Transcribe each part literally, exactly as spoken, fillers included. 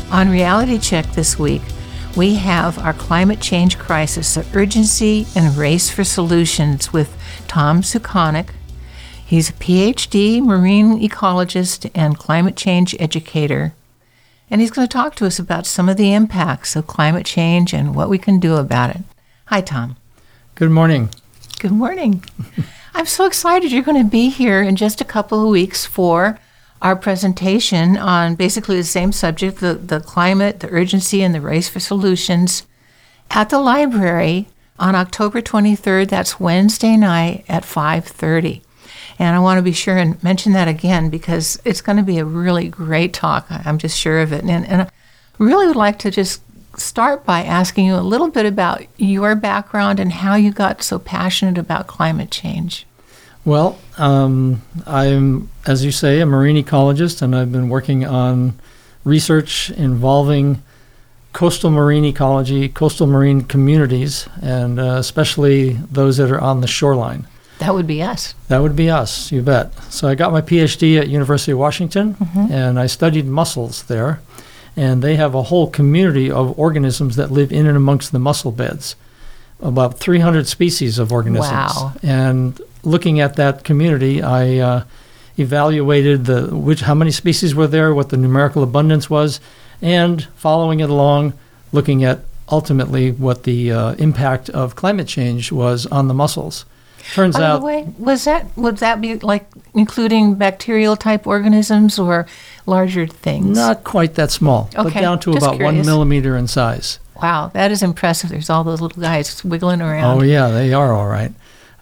On Reality Check this week, we have our climate change crisis, the urgency and race for solutions with Tom Sukonic. He's a P H D marine ecologist and climate change educator. And he's going to talk to us about some of the impacts of climate change and what we can do about it. Hi, Tom. Good morning. Good morning. I'm so excited you're going to be here in just a couple of weeks for our presentation on basically the same subject, the, the climate, the urgency, and the race for solutions at the library on October twenty-third. That's Wednesday night at five thirty. And I want to be sure and mention that again because it's going to be a really great talk. I'm just sure of it. And, and I really would like to just start by asking you a little bit about your background and how you got so passionate about climate change. Well, um, I'm, as you say, a marine ecologist, and I've been working on research involving coastal marine ecology, coastal marine communities, and uh, especially those that are on the shoreline. That would be us. That would be us, you bet. So I got my P H D at University of Washington, mm-hmm. and I studied mussels there, and they have a whole community of organisms that live in and amongst the mussel beds, about three hundred species of organisms. Wow. And looking at that community, I uh, evaluated the which how many species were there, what the numerical abundance was, and following it along, looking at ultimately what the uh, impact of climate change was on the mussels. Turns By out, the way, was that would that be like including bacterial type organisms or larger things? not quite that small, Okay, but down to just about curious. one millimeter in size. Wow, that is impressive. There's all those little guys wiggling around. Oh yeah, they are all right.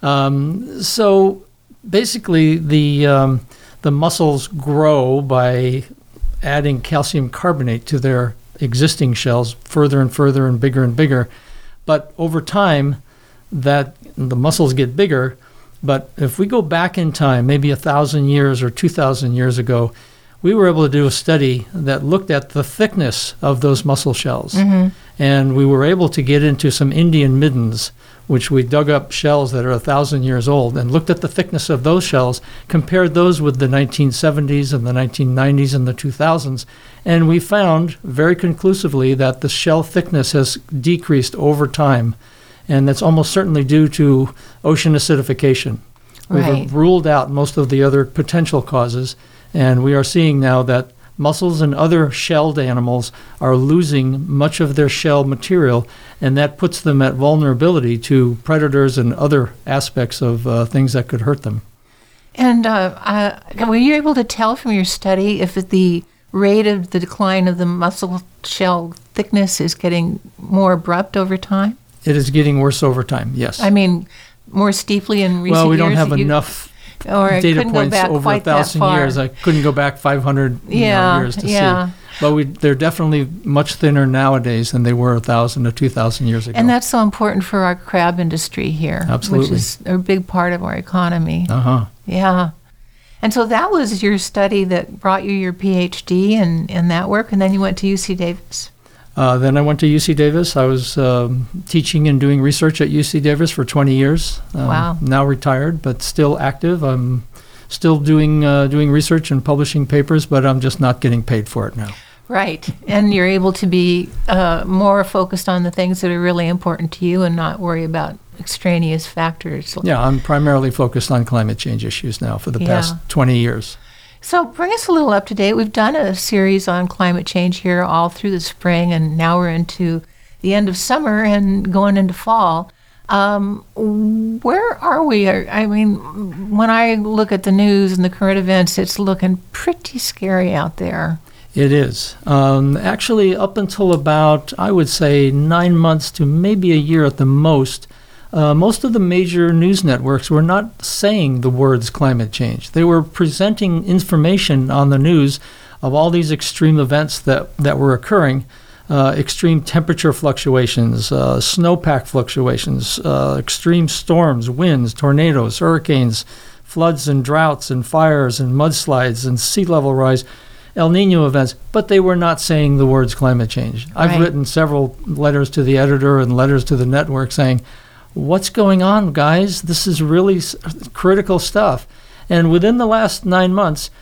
Um, so basically, the um, the mussels grow by adding calcium carbonate to their existing shells further and further and bigger and bigger. But over time, that the mussels get bigger. But if we go back in time, maybe a thousand years or two thousand years ago, we were able to do a study that looked at the thickness of those mussel shells. Mm-hmm. And we were able to get into some Indian middens, which we dug up shells that are a thousand years old and looked at the thickness of those shells, compared those with the nineteen seventies and the nineteen nineties and the two thousands. And we found very conclusively that the shell thickness has decreased over time. And that's almost certainly due to ocean acidification. Right. We've ruled out most of the other potential causes. And we are seeing now that mussels and other shelled animals are losing much of their shell material, and that puts them at vulnerability to predators and other aspects of uh, things that could hurt them. And uh, uh, were you able to tell from your study if the rate of the decline of the mussel shell thickness is getting more abrupt over time? It is getting worse over time, yes. I mean, more steeply in recent years? Well, we don't have you, enough or I data couldn't go points back over a quite that thousand far. years. I couldn't go back five hundred you Yeah, know, years to yeah. see. But we, they're definitely much thinner nowadays than they were a thousand or two thousand years ago. And that's so important for our crab industry here. Absolutely. Which is a big part of our economy. Uh-huh. Yeah. And so that was your study that brought you your P H D and, and that work, and then you went to U C Davis. Uh, then I went to U C Davis. I was um, teaching and doing research at U C Davis for twenty years. Um, Wow. Now retired, but still active. I'm still doing uh, doing research and publishing papers, but I'm just not getting paid for it now. Right. And you're able to be uh, more focused on the things that are really important to you and not worry about extraneous factors. Yeah, I'm primarily focused on climate change issues now for the Yeah. past twenty years. So bring us a little up to date. We've done a series on climate change here all through the spring, and now we're into the end of summer and going into fall. Um, where are we? I mean, when I look at the news and the current events, it's looking pretty scary out there. It is. Um, actually, up until about, I would say, nine months to maybe a year at the most, Uh, most of the major news networks were not saying the words climate change. They were presenting information on the news of all these extreme events that, that were occurring, uh, extreme temperature fluctuations, uh, snowpack fluctuations, uh, extreme storms, winds, tornadoes, hurricanes, floods and droughts and fires and mudslides and sea level rise, El Nino events, but they were not saying the words climate change. I've Right. written several letters to the editor and letters to the network saying, what's going on, guys? This is really s- critical stuff. And within the last nine months,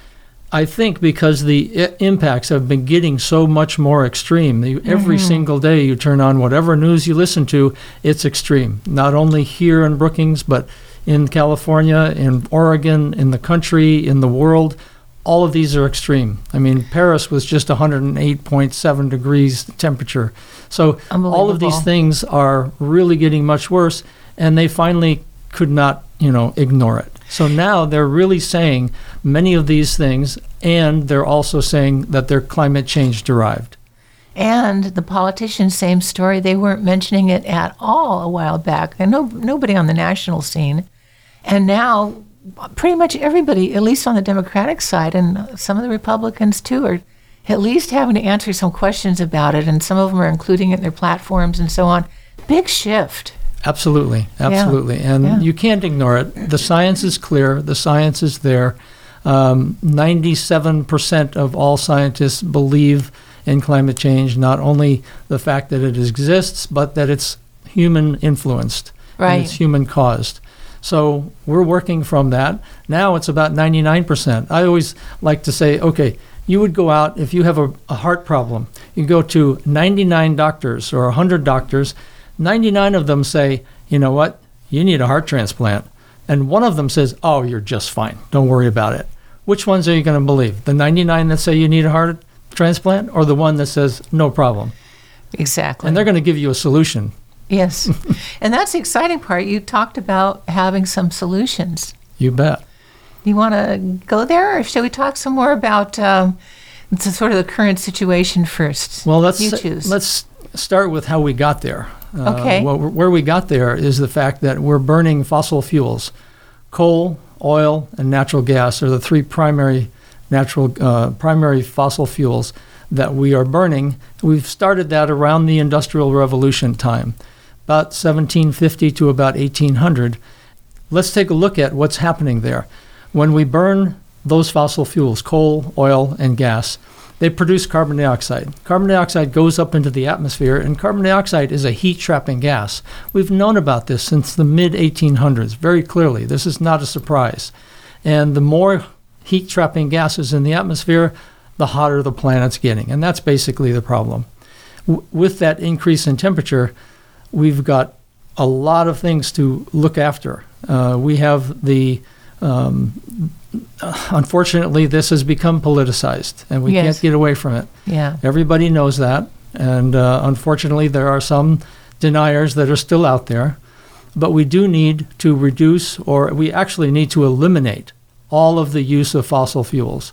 I think because the I- impacts have been getting so much more extreme. You, every Mm-hmm. single day you turn on whatever news you listen to, it's extreme. Not only here in Brookings, but in California, in Oregon, in the country, in the world. All of these are extreme. I mean, Paris was just one hundred eight point seven degrees temperature. So all of these Unbelievable. things are really getting much worse, and they finally could not, you know, ignore it. So now they're really saying many of these things, and they're also saying that they're climate change derived. And the politicians, same story. They weren't mentioning it at all a while back. And no, nobody on the national scene. And now pretty much everybody, at least on the Democratic side, and some of the Republicans too, are at least having to answer some questions about it. And some of them are including it in their platforms and so on. Big shift. Absolutely, absolutely. And yeah. you can't ignore it. The science is clear. The science is there. Um, ninety-seven percent of all scientists believe in climate change, not only the fact that it exists, but that it's human influenced Right. and it's human caused. So we're working from that. Now it's about ninety-nine percent. I always like to say, okay, you would go out, if you have a, a heart problem, you go to ninety-nine doctors or one hundred doctors, ninety-nine of them say, you know what, you need a heart transplant. And one of them says, oh, you're just fine. Don't worry about it. Which ones are you going to believe? The ninety-nine that say you need a heart transplant, or the one that says no problem? Exactly. And they're going to give you a solution. Yes. And that's the exciting part. You talked about having some solutions. You bet. You want to go there, or shall we talk some more about um, the, sort of the current situation first? Well, let's You choose. let's start with how we got there. Uh, Okay. Well, where we got there is the fact that we're burning fossil fuels. Coal, oil, and natural gas are the three primary natural uh, primary fossil fuels that we are burning. We've started that around the Industrial Revolution time, about seventeen fifty to about eighteen hundred. Let's take a look at what's happening there. When we burn those fossil fuels, coal, oil, and gas, they produce carbon dioxide. Carbon dioxide goes up into the atmosphere, and carbon dioxide is a heat-trapping gas. We've known about this since the mid eighteen hundreds, very clearly. This is not a surprise. And the more heat-trapping gases in the atmosphere, the hotter the planet's getting. And that's basically the problem. W- with that increase in temperature, we've got a lot of things to look after. Uh, we have the um, unfortunately, this has become politicized, and we Yes. can't get away from it. Yeah. Everybody knows that, and uh, unfortunately, there are some deniers that are still out there. But we do need to reduce, or we actually need to eliminate all of the use of fossil fuels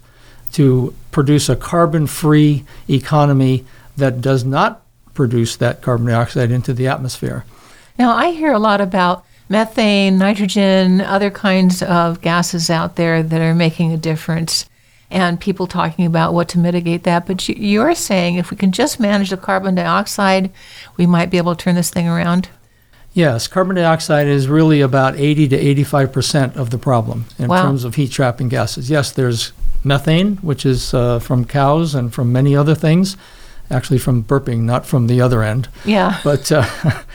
to produce a carbon-free economy that does not produce that carbon dioxide into the atmosphere. Now, I hear a lot about methane, nitrogen, other kinds of gases out there that are making a difference, and people talking about what to mitigate that. But you- you're saying if we can just manage the carbon dioxide, we might be able to turn this thing around? Yes, carbon dioxide is really about eighty to eighty-five percent of the problem in Wow. terms of heat-trapping gases. Yes, there's methane, which is uh, from cows and from many other things, actually from burping, not from the other end. Yeah. But uh,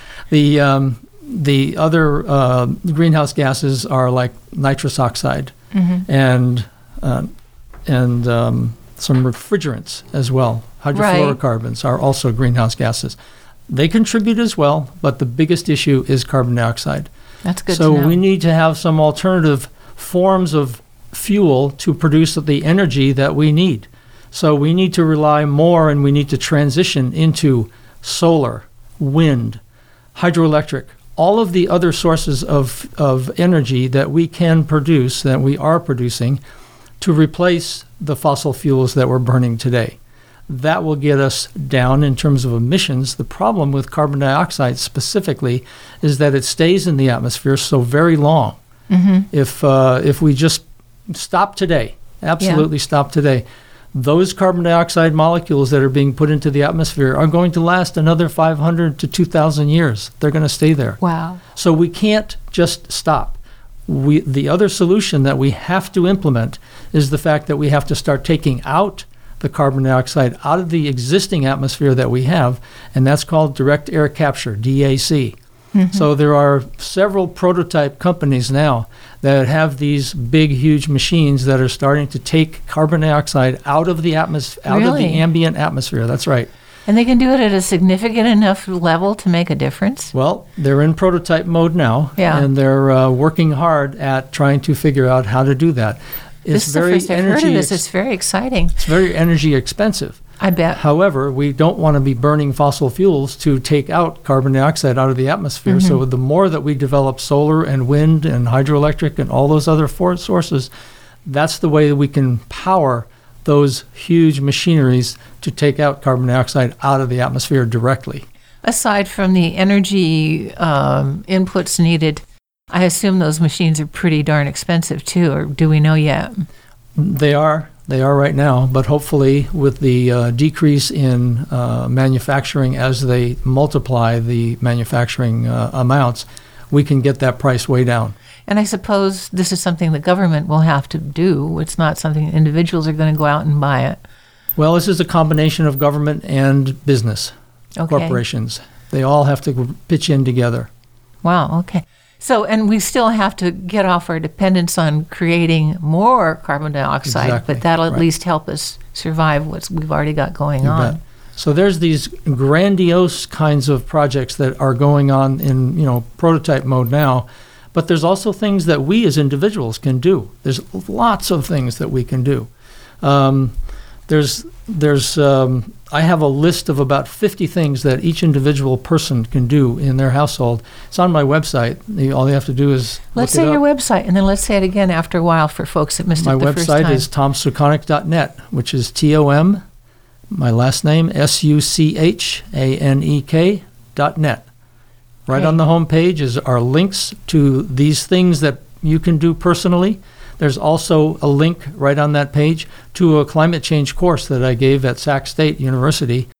the um, the other uh, greenhouse gases are like nitrous oxide Mm-hmm. and uh, and um, some refrigerants as well. Hydrofluorocarbons are also greenhouse gases. They contribute as well, but the biggest issue is carbon dioxide. That's good So to know. we need to have some alternative forms of fuel to produce the energy that we need. So we need to rely more, and we need to transition into solar, wind, hydroelectric, all of the other sources of, of energy that we can produce, that we are producing, to replace the fossil fuels that we're burning today. That will get us down in terms of emissions. The problem with carbon dioxide specifically is that it stays in the atmosphere so very long. Mm-hmm. If uh, if we just stop today, absolutely stop today, those carbon dioxide molecules that are being put into the atmosphere are going to last another five hundred to two thousand years. They're going to stay there. Wow. So we can't just stop. We, the other solution that we have to implement is the fact that we have to start taking out the carbon dioxide out of the existing atmosphere that we have, and that's called direct air capture, D A C. Mm-hmm. So there are several prototype companies now that have these big, huge machines that are starting to take carbon dioxide out of the atmos- out Really? of the ambient atmosphere. That's right. And they can do it at a significant enough level to make a difference? Well, they're in prototype mode now, Yeah. and they're uh, working hard at trying to figure out how to do that. It's This is the very first I've heard energy of this. ex- It's very exciting. it's very energy expensive. I bet. However, we don't want to be burning fossil fuels to take out carbon dioxide out of the atmosphere. Mm-hmm. So the more that we develop solar and wind and hydroelectric and all those other for- sources, that's the way that we can power those huge machineries to take out carbon dioxide out of the atmosphere directly. Aside from the energy um, inputs needed, I assume those machines are pretty darn expensive too, or do we know yet? They are. They are right now, but hopefully with the uh, decrease in uh, manufacturing as they multiply the manufacturing uh, amounts, we can get that price way down. And I suppose this is something the government will have to do. It's not something individuals are going to go out and buy it. Well, this is a combination of government and business Okay. corporations. They all have to pitch in together. Wow, okay. So, and we still have to get off our dependence on creating more carbon dioxide, Exactly, but that'll at right. least help us survive what we've already got going You on. bet. So there's these grandiose kinds of projects that are going on in, you know, prototype mode now, but there's also things that we as individuals can do. There's lots of things that we can do. Um, there's, there's, um, I have a list of about fifty things that each individual person can do in their household. It's on my website. The- All you have to do is Let's look say it your up. website, and then let's say it again after a while for folks that missed My it the first website time. is tom suchanek dot net, which is T O M, my last name, S U C H A N E K dot net. Right Okay. on the home page is our links to these things that you can do personally. There's also a link right on that page to a climate change course that I gave at Sac State University,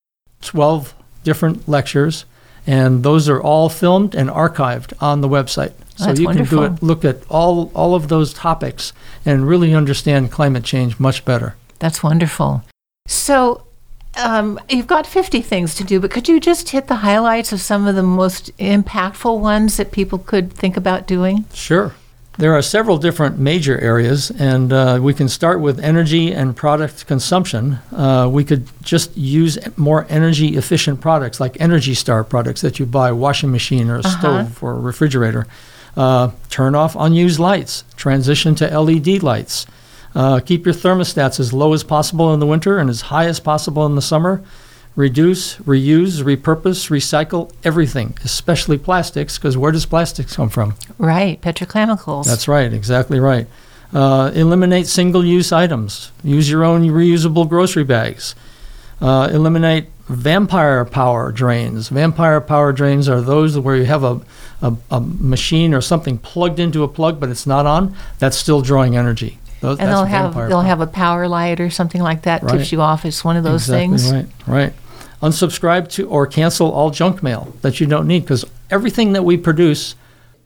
twelve different lectures, and those are all filmed and archived on the website. So That's you can do wonderful. it, look at all, all of those topics and really understand climate change much better. That's wonderful. So, um, you've got fifty things to do, but could you just hit the highlights of some of the most impactful ones that people could think about doing? Sure. There are several different major areas, and uh, we can start with energy and product consumption. Uh, we could just use more energy efficient products like Energy Star products that you buy, a washing machine or a Uh-huh. stove or a refrigerator. Uh, turn off unused lights, transition to L E D lights. Uh, keep your thermostats as low as possible in the winter and as high as possible in the summer. Reduce, reuse, repurpose, recycle everything, especially plastics, because where does plastics come from? Right, petrochemicals. That's right, exactly right. Uh, eliminate single-use items. Use your own reusable grocery bags. Uh, eliminate vampire power drains. Vampire power drains are those where you have a, a, a machine or something plugged into a plug, but it's not on. That's still drawing energy. Those, and that's they'll have vampire they'll power. have a power light or something like that Right. tips you off. It's one of those exactly things. Right, right. Unsubscribe to or cancel all junk mail that you don't need, because everything that we produce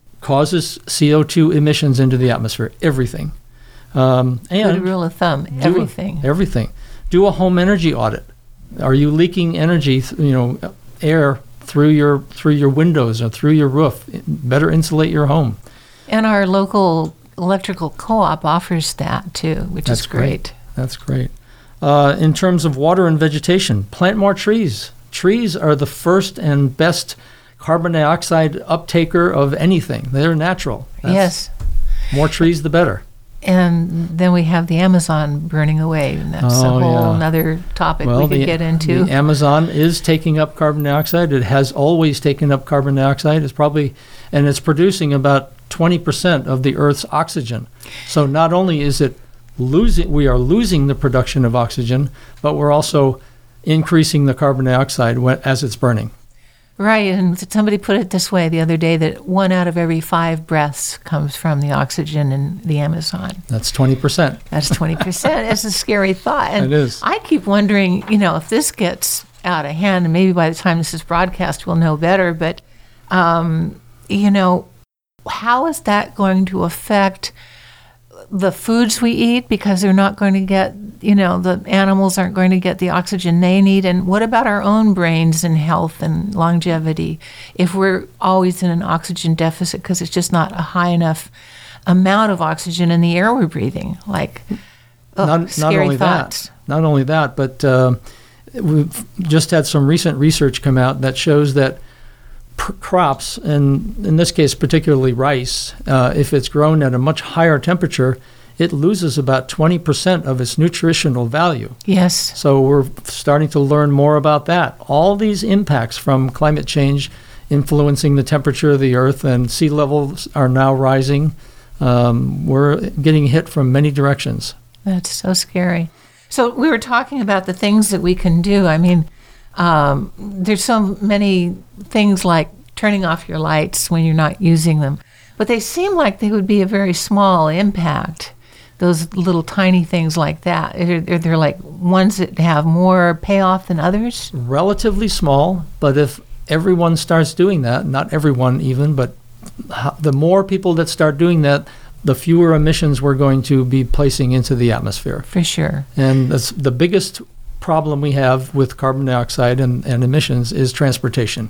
causes C O two emissions into the atmosphere. Everything. Um, and Good rule of thumb. do a- Everything. everything. Do a home energy audit. Are you leaking energy? th- You know, air through your through your windows or through your roof? Better insulate your home. And our local electrical co-op offers that too, which That's is great. That's great. Uh, in terms of water and vegetation, plant more trees. Trees are the first and best carbon dioxide uptaker of anything. They're natural. That's- Yes. More trees, the better. And then we have the Amazon burning away, and that's Oh, a whole yeah. other topic we could the, get into. the Amazon is taking up carbon dioxide. It has always taken up carbon dioxide. It's probably, and it's producing about twenty percent of the Earth's oxygen. So not only is it losing, we are losing the production of oxygen, but we're also increasing the carbon dioxide when, as it's burning. Right, and somebody put it this way the other day that one out of every five breaths comes from the oxygen in the Amazon. That's twenty percent. That's twenty percent. It's a scary thought. And It is. I keep wondering, you know, if this gets out of hand, and maybe by the time this is broadcast, we'll know better, but, um, you know, how is that going to affect the foods we eat because they're not going to get, you know, the animals aren't going to get the oxygen they need? And what about our own brains and health and longevity if we're always in an oxygen deficit because it's just not a high enough amount of oxygen in the air we're breathing? Like, oh, not, scary not only thoughts. that, not only that, but uh, we've just had some recent research come out that shows that pr- crops, and in this case particularly rice, uh, if it's grown at a much higher temperature, it loses about twenty percent of its nutritional value. Yes. So we're starting to learn more about that. All these impacts from climate change influencing the temperature of the earth, and sea levels are now rising. Um, we're getting hit from many directions. That's so scary. So we were talking about the things that we can do. I mean, um, there's so many things like turning off your lights when you're not using them, but they seem like they would be a very small impact. Those little tiny things like that. Are, are there like ones that have more payoff than others? Relatively small, but if everyone starts doing that, not everyone even, but the more people that start doing that, the fewer emissions we're going to be placing into the atmosphere. For sure. And that's the biggest problem we have with carbon dioxide and, and emissions is transportation.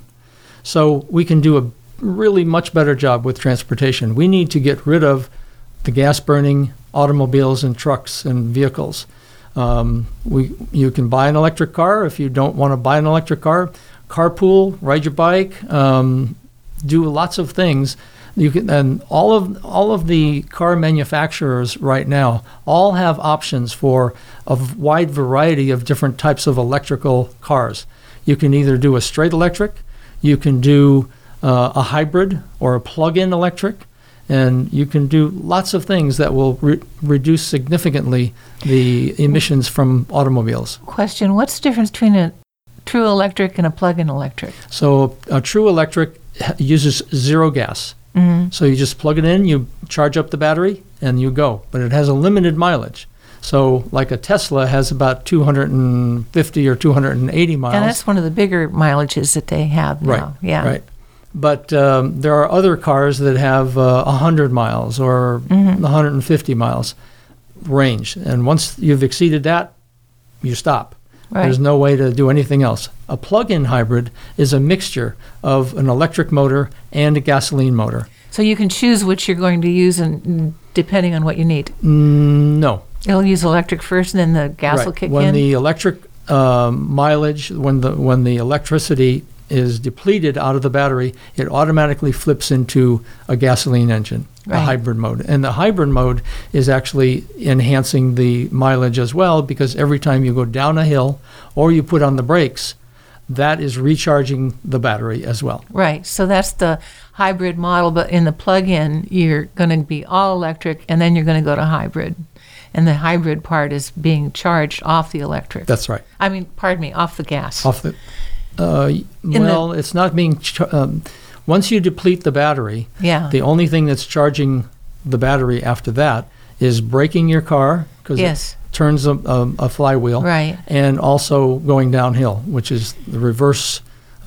So we can do a really much better job with transportation. We need to get rid of the gas-burning automobiles and trucks and vehicles. Um, we you can buy an electric car if you don't want to buy an electric car. Carpool, ride your bike, um, do lots of things. You can, and all of all of the car manufacturers right now all have options for a wide variety of different types of electrical cars. You can either do a straight electric, you can do uh, a hybrid or a plug-in electric, and you can do lots of things that will re- reduce significantly the emissions from automobiles. Question, what's the difference between a true electric and a plug-in electric? So a true electric uses zero gas. Mm-hmm. So you just plug it in, you charge up the battery, and you go. But it has a limited mileage. So like a Tesla has about two hundred fifty or two hundred eighty miles. And that's one of the bigger mileages that they have now. Right, yeah. right. But um, there are other cars that have uh, one hundred miles or mm-hmm. one hundred fifty miles range. And once you've exceeded that, you stop. Right. There's no way to do anything else. A plug-in hybrid is a mixture of an electric motor and a gasoline motor. So you can choose which you're going to use, and depending on what you need. Mm, no. It'll use electric first, and then the gas right. will kick when in. When the electric um, mileage, when the when the electricity is depleted out of the battery, it automatically flips into a gasoline engine, right. a hybrid mode. And the hybrid mode is actually enhancing the mileage as well, because every time you go down a hill or you put on the brakes, that is recharging the battery as well. Right. So that's the hybrid model, but in the plug-in, you're going to be all electric, and then you're going to go to hybrid. And the hybrid part is being charged off the electric. That's right. I mean, pardon me, off the gas. Off the Uh, well, the, it's not being, ch- um, once you deplete the battery, yeah. the only thing that's charging the battery after that is braking your car, because yes. it turns a, a, a flywheel, right. and also going downhill, which is the reverse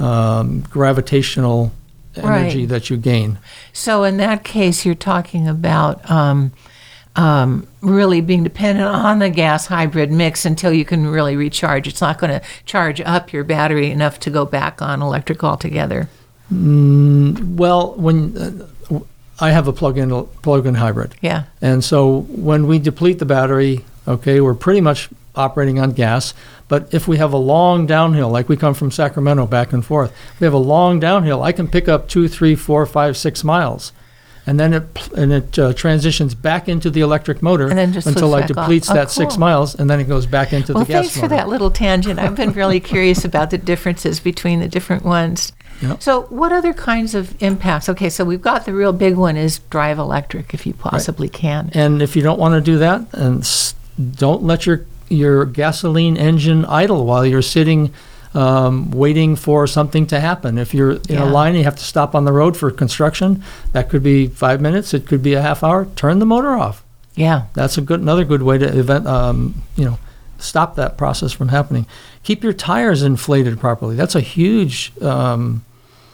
um, gravitational energy right. that you gain. So in that case, you're talking about um, Um, really being dependent on the gas hybrid mix until you can really recharge. It's not going to charge up your battery enough to go back on electric altogether. Mm, well, when uh, I have a plug-in plug-in hybrid, yeah, and so when we deplete the battery, okay, we're pretty much operating on gas. But if we have a long downhill, like we come from Sacramento back and forth, we have a long downhill, I can pick up two, three, four, five, six miles. And then it and it uh, transitions back into the electric motor and then just until it back depletes off. that Oh, cool. six miles, and then it goes back into well, the gas thanks motor. for that little tangent. I've been really curious about the differences between the different ones. Yep. So what other kinds of impacts? Okay, so we've got the real big one is drive electric if you possibly right. can. And if you don't want to do that, and s- don't let your your gasoline engine idle while you're sitting Um, waiting for something to happen. If you're in yeah. a line, you have to stop on the road for construction. That could be five minutes. It could be a half hour. Turn the motor off. Yeah, That's a good another good way to event. Um, you know, stop that process from happening. Keep your tires inflated properly. That's a huge um,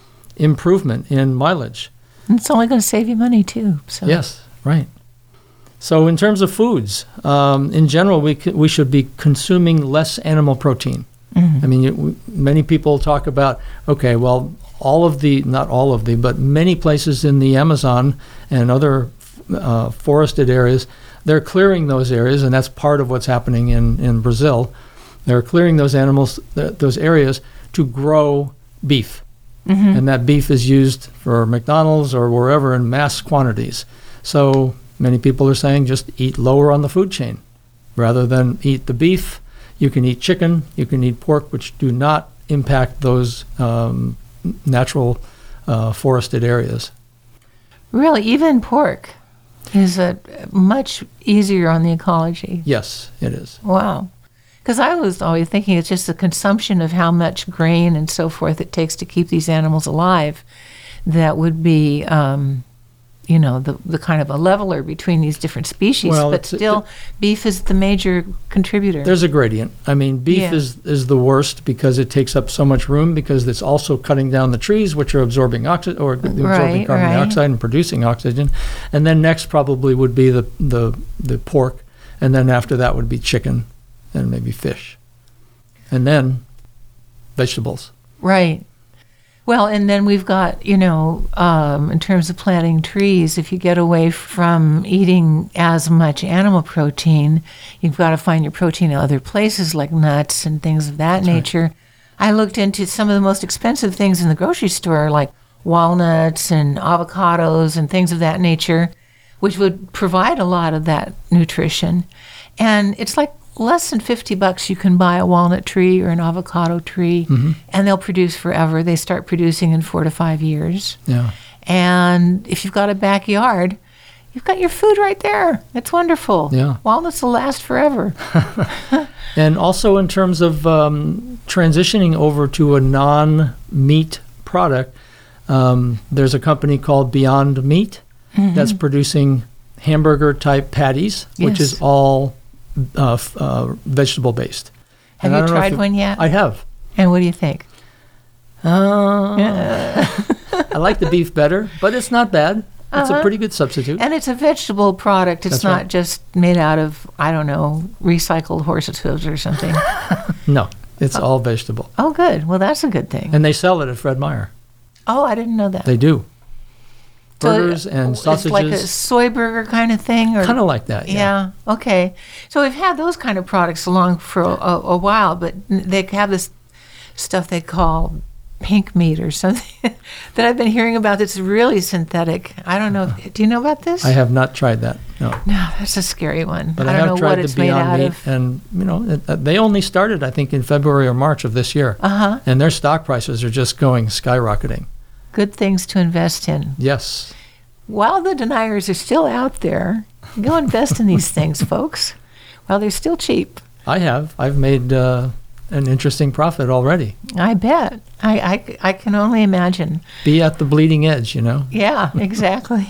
improvement in mileage. and it's only going to save you money too. So. Yes, right. So in terms of foods, um, in general, we c- we should be consuming less animal protein. Mm-hmm. I mean, you, w- many people talk about, okay, well, all of the, not all of the, but many places in the Amazon and other uh, forested areas, they're clearing those areas, and that's part of what's happening in, in Brazil. They're clearing those animals, th- those areas to grow beef. Mm-hmm. And that beef is used for McDonald's or wherever in mass quantities. So many people are saying just eat lower on the food chain. Rather than eat the beef, you can eat chicken, you can eat pork, which do not impact those um, natural uh, forested areas. Really, even pork is a much easier on the ecology. Yes, it is. Wow. Because I was always thinking it's just the consumption of how much grain and so forth it takes to keep these animals alive that would be, um, you know, the, the kind of a leveler between these different species. Well, but it's- still, it- beef is the major contributor. There's a gradient. I mean, beef Yeah. is, is the worst because it takes up so much room because it's also cutting down the trees, which are absorbing oxygen or absorbing Right, carbon right. dioxide and producing oxygen. And then next probably would be the, the, the pork. And then after that would be chicken and maybe fish. And then vegetables. Right. Well, and then we've got, you know, um, in terms of planting trees, if you get away from eating as much animal protein, you've got to find your protein in other places like nuts and things of that That's right. nature. I looked into some of the most expensive things in the grocery store, like walnuts and avocados and things of that nature, which would provide a lot of that nutrition. And it's like less than fifty bucks you can buy a walnut tree or an avocado tree, Mm-hmm. and they'll produce forever. They start producing in four to five years. Yeah. And if you've got a backyard, you've got your food right there. It's wonderful. Yeah. Walnuts will last forever. And also in terms of um, transitioning over to a non-meat product, um, there's a company called Beyond Meat that's producing hamburger-type patties, which Yes. is all uh, f- uh, vegetable-based. Have And I you don't know if tried you- one yet? I have. And what do you think? Uh, I like the beef better, but it's not bad. It's a Uh-huh. pretty good substitute. And it's a vegetable product. It's That's not right. just made out of, I don't know, recycled horse's hooves or something. No, it's all vegetable. Oh, good. Well, that's a good thing. And they sell it at Fred Meyer. Oh, I didn't know that. They do. So Burgers and It's like a sausages. soy burger kind of thing? Or, Kind of like that, yeah. yeah. Okay. So we've had those kind of products along for a, a, a while, but n- they have this stuff they call pink meat or something that I've been hearing about that's really synthetic. I don't know. Do you know about this? I have not tried that, no. No, that's a scary one. But I I, don't have know tried what the it's made Beyond out Meat, of. and you know, it, uh, they only started, I think, in February or March of this year, Uh-huh. and their stock prices are just going skyrocketing. Good things to invest in. Yes, While the deniers are still out there, go invest in these things, folks. While they're still cheap. I have. I've made uh, an interesting profit already. I bet. I, I, I can only imagine. Be at the bleeding edge, you know. Yeah, exactly.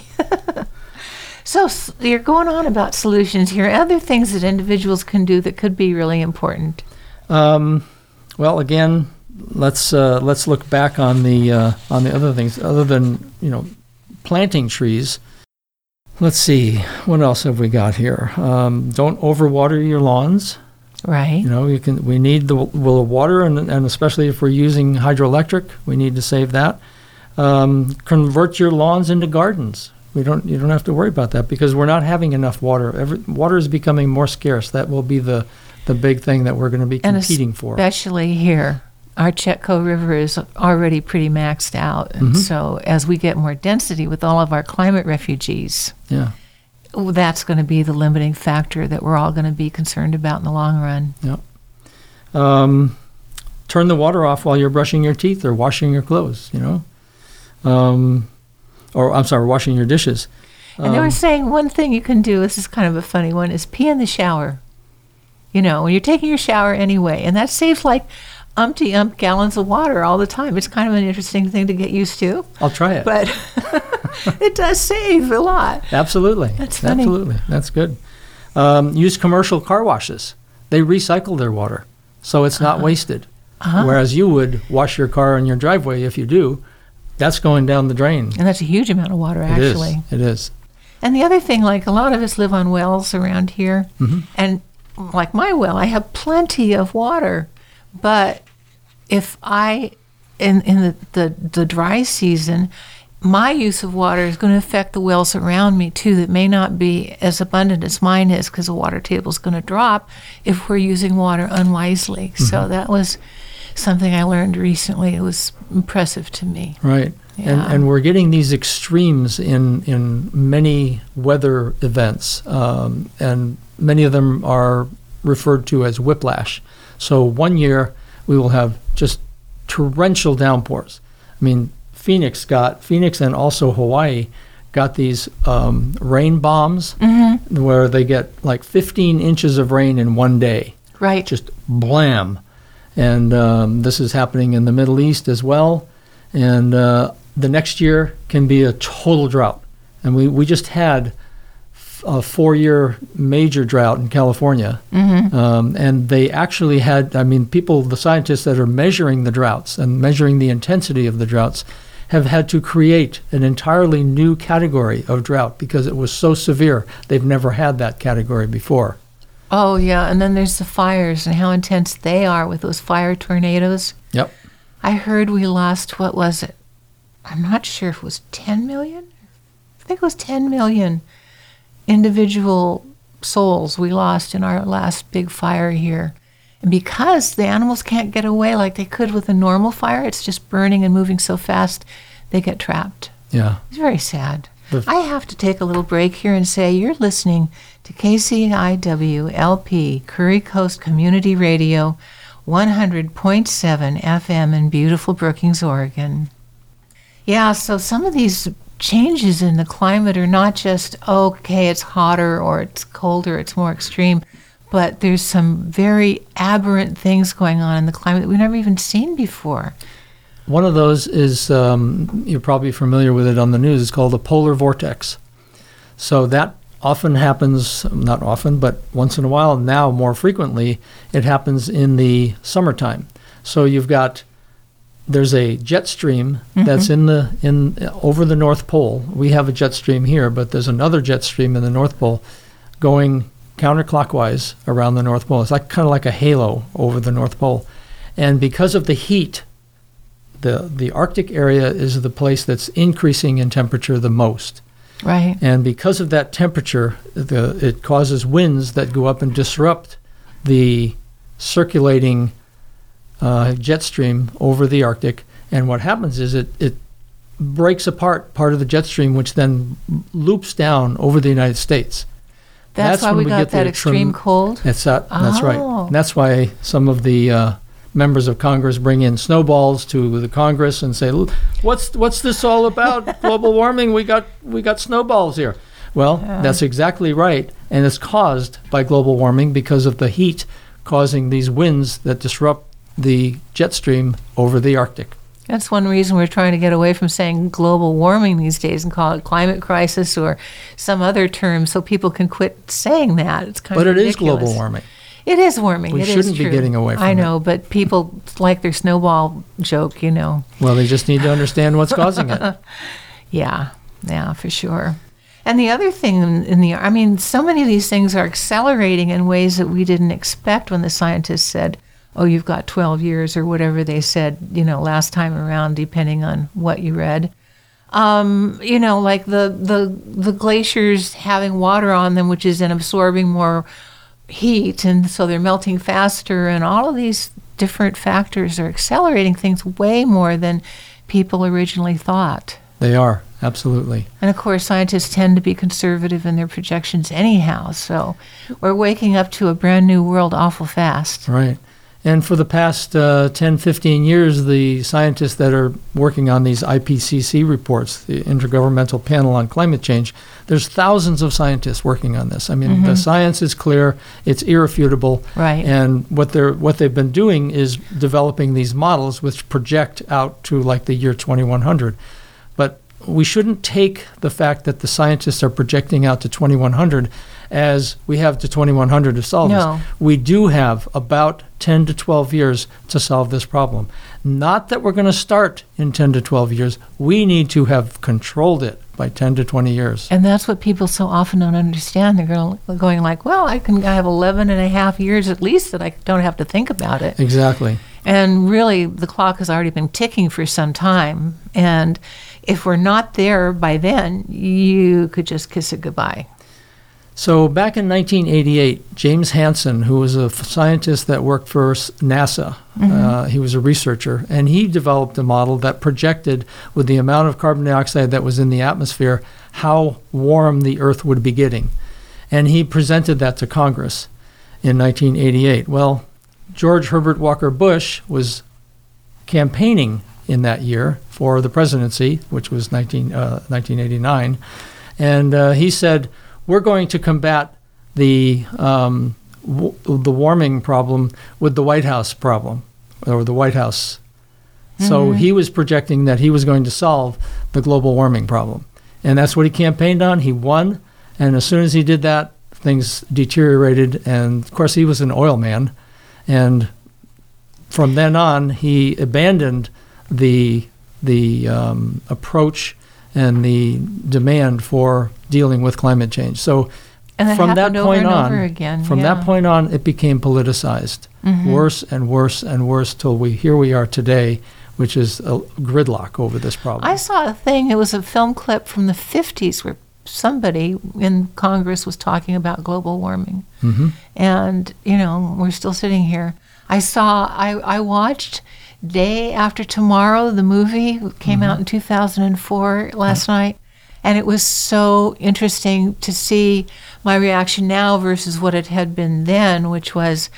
So s- you're going on about solutions here. Other things that individuals can do that could be really important. Um, well, again, let's uh, let's look back on the uh, on the other things other than you know planting trees. Let's see, what else have we got here? Um, don't overwater your lawns. Right. You know, you can. We need the, well, the water, and, and especially if we're using hydroelectric, we need to save that. Um, convert your lawns into gardens. We don't. You don't have to worry about that because we're not having enough water. Every, water is becoming more scarce. That will be the the big thing that we're going to be And competing for. especially here. Our Chetco River is already pretty maxed out. And Mhm. so as we get more density with all of our climate refugees, Yeah. oh, that's going to be the limiting factor that we're all going to be concerned about in the long run. Um, turn the water off while you're brushing your teeth or washing your clothes. You know, um, or I'm sorry, washing your dishes. And they were Um, saying one thing you can do, this is kind of a funny one, is pee in the shower. You know, when you're taking your shower anyway, and that saves like umpty ump gallons of water all the time. It's kind of an interesting thing to get used to, I'll try it. but it does save a lot. Absolutely. That's funny. Absolutely. That's good. Um, use commercial car washes. They recycle their water, so it's not wasted. Uh-huh. Whereas you would wash your car in your driveway, if you do, that's going down the drain. And that's a huge amount of water, It is. actually. It is. And the other thing, like a lot of us live on wells around here, Mm-hmm. and like my well, I have plenty of water. But if I, in, in the, the, the dry season, my use of water is going to affect the wells around me too, that may not be as abundant as mine is, because the water table is going to drop if we're using water unwisely. Mm-hmm. So that was something I learned recently. It was impressive to me. Right. Yeah. And, and we're getting these extremes in, in many weather events, um, and many of them are referred to as whiplash. So one year we will have just torrential downpours. I mean, Phoenix got, Phoenix and also Hawaii got these um, rain bombs, mm-hmm. where they get like fifteen inches of rain in one day. Right. Just blam. And um, this is happening in the Middle East as well. And uh, the next year can be a total drought. And we, we just had f- a four-year major drought in California. Mm-hmm. Um, and they actually had, I mean, people, the scientists that are measuring the droughts and measuring the intensity of the droughts have had to create an entirely new category of drought because it was so severe. They've never had that category before. Oh, yeah. And then there's the fires and how intense they are with those fire tornadoes. Yep. I heard we lost, what was it? I'm not sure if it was ten million. I think it was ten million individual souls we lost in our last big fire here. And because the animals can't get away like they could with a normal fire, it's just burning and moving so fast, they get trapped. Yeah. It's very sad. The f- I have to take a little break here and say you're listening to K C I W L P, Curry Coast Community Radio, one hundred point seven F M in beautiful Brookings, Oregon. Yeah, so some of these changes in the climate are not just, okay, it's hotter or it's colder, it's more extreme, but there's some very aberrant things going on in the climate that we've never even seen before. One of those is, um, you're probably familiar with it on the news, it's called the polar vortex. So that often happens, not often, but once in a while, now more frequently, it happens in the summertime. So you've got, there's a jet stream mm-hmm. that's in the in over the North Pole. We have a jet stream here, but there's another jet stream in the North Pole going counterclockwise around the North Pole. It's like kind of like a halo over the North Pole. And because of the heat, the the Arctic area is the place that's increasing in temperature the most. Right. And because of that temperature, the, it causes winds that go up and disrupt the circulating uh, jet stream over the Arctic. And what happens is it, it breaks apart part of the jet stream, which then loops down over the United States. That's, that's why we, we got that extreme trim- cold? That's, that, that's oh. right. And that's why some of the uh, members of Congress bring in snowballs to the Congress and say, "What's what's this all about? Global warming? We got we got snowballs here." Well, yeah. That's exactly right, and it's caused by global warming because of the heat causing these winds that disrupt the jet stream over the Arctic. That's one reason we're trying to get away from saying global warming these days and call it climate crisis or some other term, so people can quit saying that. It's kind but of it ridiculous. is global warming. It is warming. We it shouldn't is be true. getting away from I it. know, but people like their snowball joke, you know. Well, they just need to understand what's causing it. Yeah, yeah, for sure. And the other thing in, in the, I mean, so many of these things are accelerating in ways that we didn't expect when the scientists said, oh, you've got twelve years or whatever they said, you know, last time around, depending on what you read. Um, you know, like the, the, the glaciers having water on them, which is then absorbing more heat, and so they're melting faster, and all of these different factors are accelerating things way more than people originally thought. They are, absolutely. And of course, scientists tend to be conservative in their projections anyhow, so we're waking up to a brand new world awful fast. Right. And for the past uh, ten, fifteen years, the scientists that are working on these I P C C reports, the Intergovernmental Panel on Climate Change, there's thousands of scientists working on this. I mean, mm-hmm. the science is clear, it's irrefutable. Right. And what they're what they've been doing is developing these models which project out to like the year twenty-one hundred. But we shouldn't take the fact that the scientists are projecting out to twenty-one hundred as we have to twenty-one hundred to solve no. this. We do have about ten to twelve years to solve this problem. Not that we're going to start in ten to twelve years. We need to have controlled it by ten to twenty years. And that's what people so often don't understand. They're going, going like, well, I can I have eleven and a half years at least that I don't have to think about it. Exactly. And really, the clock has already been ticking for some time. And if we're not there by then, you could just kiss it goodbye. So back in nineteen eighty-eight, James Hansen, who was a scientist that worked for NASA, mm-hmm. uh, he was a researcher, and he developed a model that projected, with the amount of carbon dioxide that was in the atmosphere, how warm the Earth would be getting. And he presented that to Congress in nineteen eighty-eight. Well, George Herbert Walker Bush was campaigning in that year for the presidency, which was nineteen, uh, nineteen eighty-nine, and uh, he said, we're going to combat the um, w- the warming problem with the White House problem, or the White House. Mm-hmm. So he was projecting that he was going to solve the global warming problem. And that's what he campaigned on. He won. And as soon as he did that, things deteriorated. And, of course, he was an oil man. And from then on, he abandoned the, the um, approach and the demand for dealing with climate change. So and that from that over point and on, over again, from yeah. that point on, it became politicized, mm-hmm. worse and worse and worse till we here we are today, which is a gridlock over this problem. I saw a thing. It was a film clip from the fifties where somebody in Congress was talking about global warming, mm-hmm. and you know we're still sitting here. I saw. I I watched Day After Tomorrow, the movie came mm-hmm. out in two thousand four last right. night, and it was so interesting to see my reaction now versus what it had been then, which was,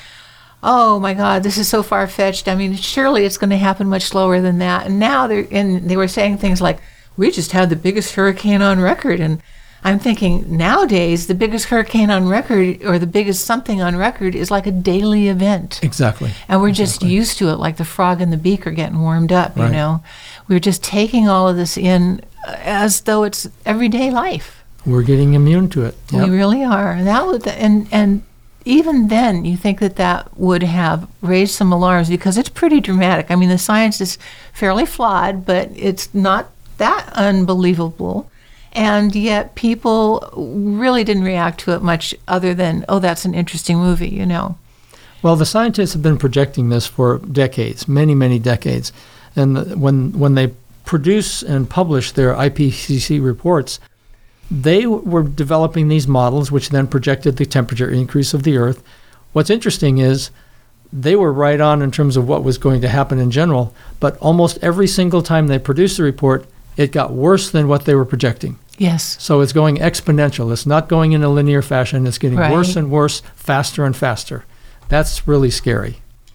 oh my God, this is so far-fetched. I mean, surely it's going to happen much slower than that. And now they're and they were saying things like, we just had the biggest hurricane on record, and I'm thinking nowadays the biggest hurricane on record or the biggest something on record is like a daily event. Exactly. And we're exactly. just used to it, like the frog in the beaker getting warmed up, you right. know. We're just taking all of this in as though it's everyday life. We're getting immune to it. Yep. We really are. And that would, and and even then you think that that would have raised some alarms because it's pretty dramatic. I mean, the science is fairly flawed, but it's not that unbelievable. And yet people really didn't react to it much other than, oh, that's an interesting movie, you know. Well, the scientists have been projecting this for decades, many, many decades. And the, when when they produce and publish their I P C C reports, they were developing these models, which then projected the temperature increase of the Earth. What's interesting is they were right on in terms of what was going to happen in general, but almost every single time they produced the report, it got worse than what they were projecting. Yes. So it's going exponential. It's not going in a linear fashion. It's getting right. worse and worse, faster and faster. That's really scary.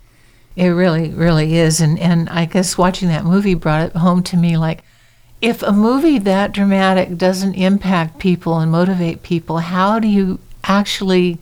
It really, really is. And, and I guess watching that movie brought it home to me, like, if a movie that dramatic doesn't impact people and motivate people, how do you actually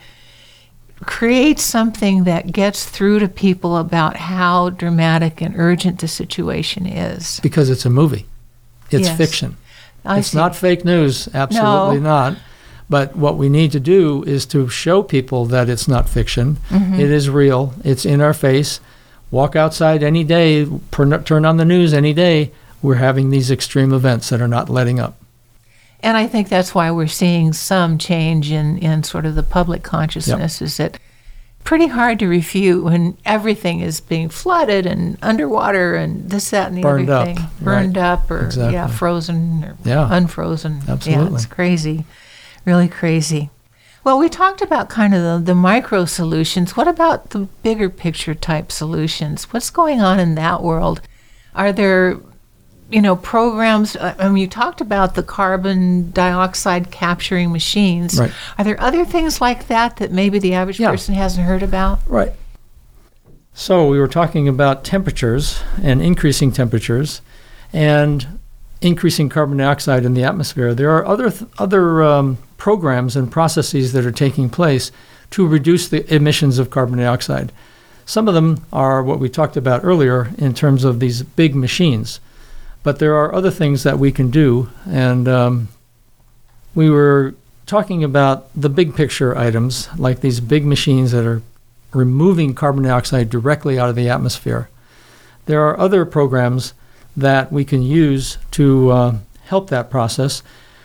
create something that gets through to people about how dramatic and urgent the situation is? Because it's a movie. It's yes. fiction. I it's see. not fake news, absolutely No. not. But what we need to do is to show people that it's not fiction. Mm-hmm. It is real. It's in our face. Walk outside any day, turn on the news any day. We're having these extreme events that are not letting up. And I think that's why we're seeing some change in, in sort of the public consciousness, yep. is that pretty hard to refute when everything is being flooded and underwater and this, that, and the Burned other up, thing. Burned right. up or, exactly. yeah, frozen or yeah. unfrozen. Absolutely. Yeah, it's crazy. Really crazy. Well, we talked about kind of the, the micro solutions. What about the bigger picture type solutions? What's going on in that world? Are there, you know, programs? I mean, you talked about the carbon dioxide capturing machines. Right. Are there other things like that that maybe the average yeah. person hasn't heard about? Right. So we were talking about temperatures and increasing temperatures and increasing carbon dioxide in the atmosphere. There are other th- other um, programs and processes that are taking place to reduce the emissions of carbon dioxide. Some of them are what we talked about earlier in terms of these big machines. But there are other things that we can do, and um, we were talking about the big picture items, like these big machines that are removing carbon dioxide directly out of the atmosphere. There are other programs that we can use to uh, help that process.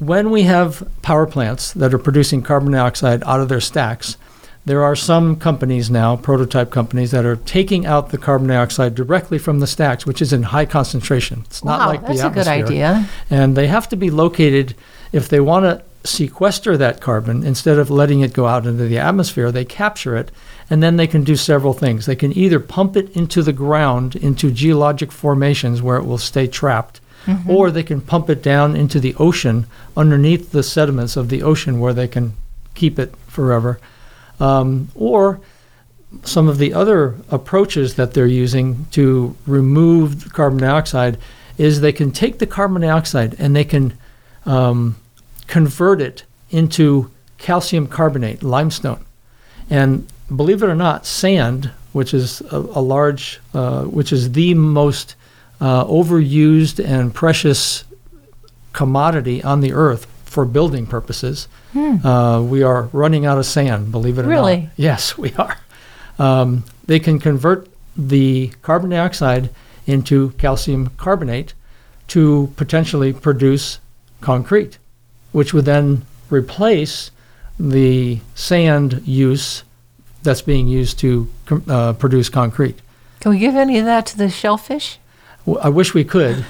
when we have power plants that are producing carbon dioxide out of their stacks, there are some companies now, prototype companies, that are taking out the carbon dioxide directly from the stacks, which is in high concentration. It's not Wow, like that's the a good atmosphere. idea. And they have to be located, if they want to sequester that carbon, instead of letting it go out into the atmosphere, they capture it, and then they can do several things. They can either pump it into the ground, into geologic formations where it will stay trapped, mm-hmm. or they can pump it down into the ocean, underneath the sediments of the ocean, where they can keep it forever. Um, or some of the other approaches that they're using to remove carbon dioxide is they can take the carbon dioxide and they can um, convert it into calcium carbonate, limestone. And believe it or not, sand, which is a, a large, uh, which is the most uh, overused and precious commodity on the earth for building purposes, hmm. uh, we are running out of sand, believe it or really? not. Yes, we are. Um, they can convert the carbon dioxide into calcium carbonate to potentially produce concrete, which would then replace the sand use that's being used to uh, produce concrete. Can we give any of that to the shellfish? Well, I wish we could.